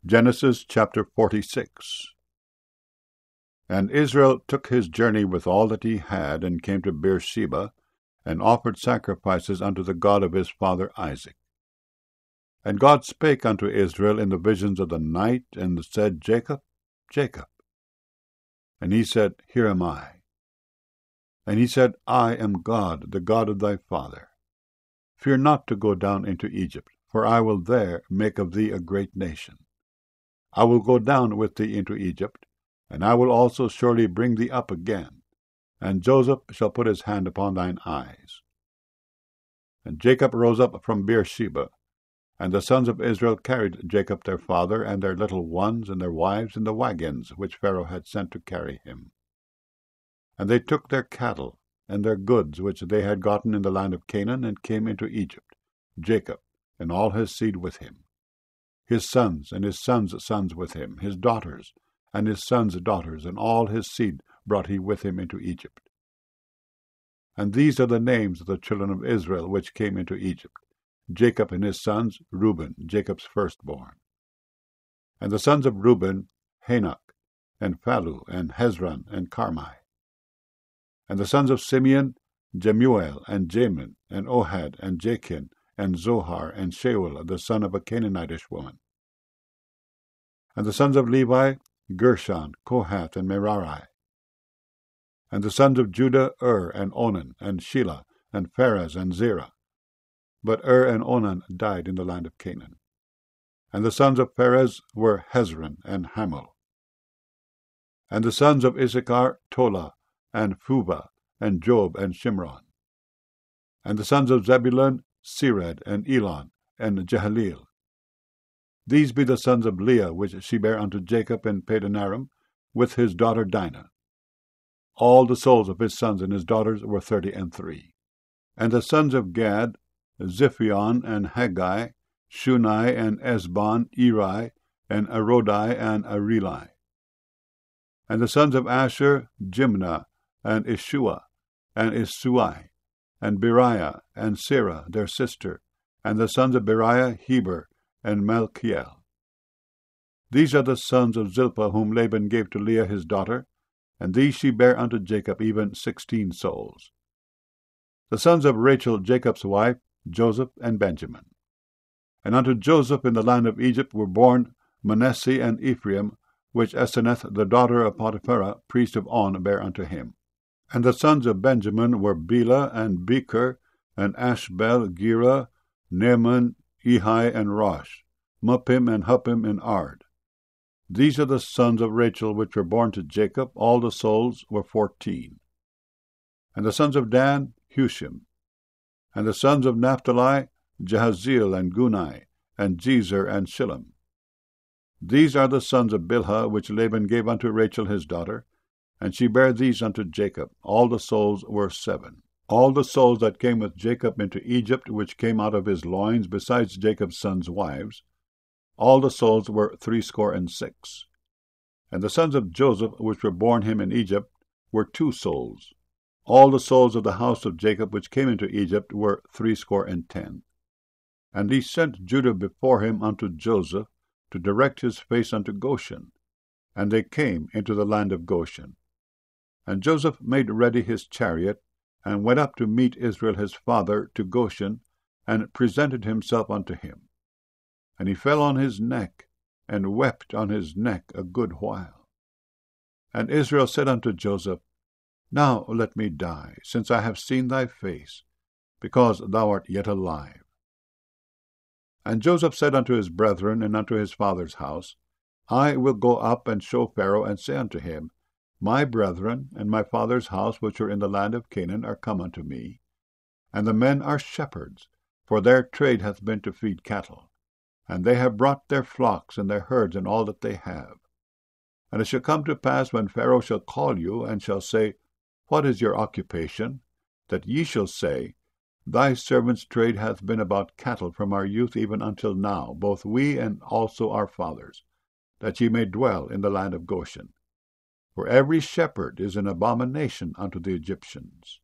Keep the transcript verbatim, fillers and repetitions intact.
Genesis chapter forty-six. And Israel took his journey with all that he had, and came to Beersheba, and offered sacrifices unto the God of his father Isaac. And God spake unto Israel in the visions of the night, and said, Jacob, Jacob. And he said, Here am I. And he said, I am God, the God of thy father. Fear not to go down into Egypt, for I will there make of thee a great nation. I will go down with thee into Egypt, and I will also surely bring thee up again, and Joseph shall put his hand upon thine eyes. And Jacob rose up from Beersheba, and the sons of Israel carried Jacob their father, and their little ones, and their wives, in the wagons which Pharaoh had sent to carry him. And they took their cattle, and their goods which they had gotten in the land of Canaan, and came into Egypt, Jacob, and all his seed with him. His sons and his sons' sons with him, his daughters, and his sons' daughters, and all his seed brought he with him into Egypt. And these are the names of the children of Israel which came into Egypt: Jacob and his sons, Reuben, Jacob's firstborn. And the sons of Reuben, Hanok, and Phalu, and Hezron, and Carmi. And the sons of Simeon, Jemuel, and Jamin, and Ohad, and Jachin, and Zohar, and Shaul, the son of a Canaanitish woman. And the sons of Levi, Gershon, Kohath, and Merari. And the sons of Judah, Ur, and Onan, and Shelah, and Pharez, and Zerah. But Ur and Onan died in the land of Canaan. And the sons of Pharez were Hezron and Hamul. And the sons of Issachar, Tola, and Phuvah, and Job, and Shimron. And the sons of Zebulun, Sered, and Elon, and Jehaleel. These be the sons of Leah, which she bare unto Jacob in Padanaram, with his daughter Dinah. All the souls of his sons and his daughters were thirty and three. And the sons of Gad, Ziphion, and Haggai, Shunai, and Esbon, Eri, and Arodai, and Areli. And the sons of Asher, Jimnah, and Ishua, and Isui, and Beriah, and Sarah, their sister, and the sons of Beriah, Heber, and Malchiel. These are the sons of Zilpah, whom Laban gave to Leah his daughter, and these she bare unto Jacob, even sixteen souls. The sons of Rachel, Jacob's wife, Joseph and Benjamin. And unto Joseph in the land of Egypt were born Manasseh and Ephraim, which Asenath the daughter of Potipherah, priest of On, bare unto him. And the sons of Benjamin were Bela, and Becher, and Ashbel, Gera, Naaman, Ehi, and Rosh, Muppim, and Huppim, and Ard. These are the sons of Rachel which were born to Jacob. All the souls were fourteen. And the sons of Dan, Hushim. And the sons of Naphtali, Jahaziel, and Guni, and Jezer, and Shillem. These are the sons of Bilhah, which Laban gave unto Rachel his daughter, and she bare these unto Jacob. All the souls were seven. All the souls that came with Jacob into Egypt, which came out of his loins, besides Jacob's sons' wives, all the souls were threescore and six. And the sons of Joseph, which were born him in Egypt, were two souls. All the souls of the house of Jacob, which came into Egypt, were threescore and ten. And he sent Judah before him unto Joseph, to direct his face unto Goshen. And they came into the land of Goshen. And Joseph made ready his chariot, and went up to meet Israel his father to Goshen, and presented himself unto him. And he fell on his neck, and wept on his neck a good while. And Israel said unto Joseph, Now let me die, since I have seen thy face, because thou art yet alive. And Joseph said unto his brethren and unto his father's house, I will go up and show Pharaoh, and say unto him, My brethren and my father's house, which are in the land of Canaan, are come unto me. And the men are shepherds, for their trade hath been to feed cattle. And they have brought their flocks and their herds and all that they have. And it shall come to pass, when Pharaoh shall call you, and shall say, What is your occupation? That ye shall say, Thy servant's trade hath been about cattle from our youth even until now, both we and also our fathers, that ye may dwell in the land of Goshen. For every shepherd is an abomination unto the Egyptians.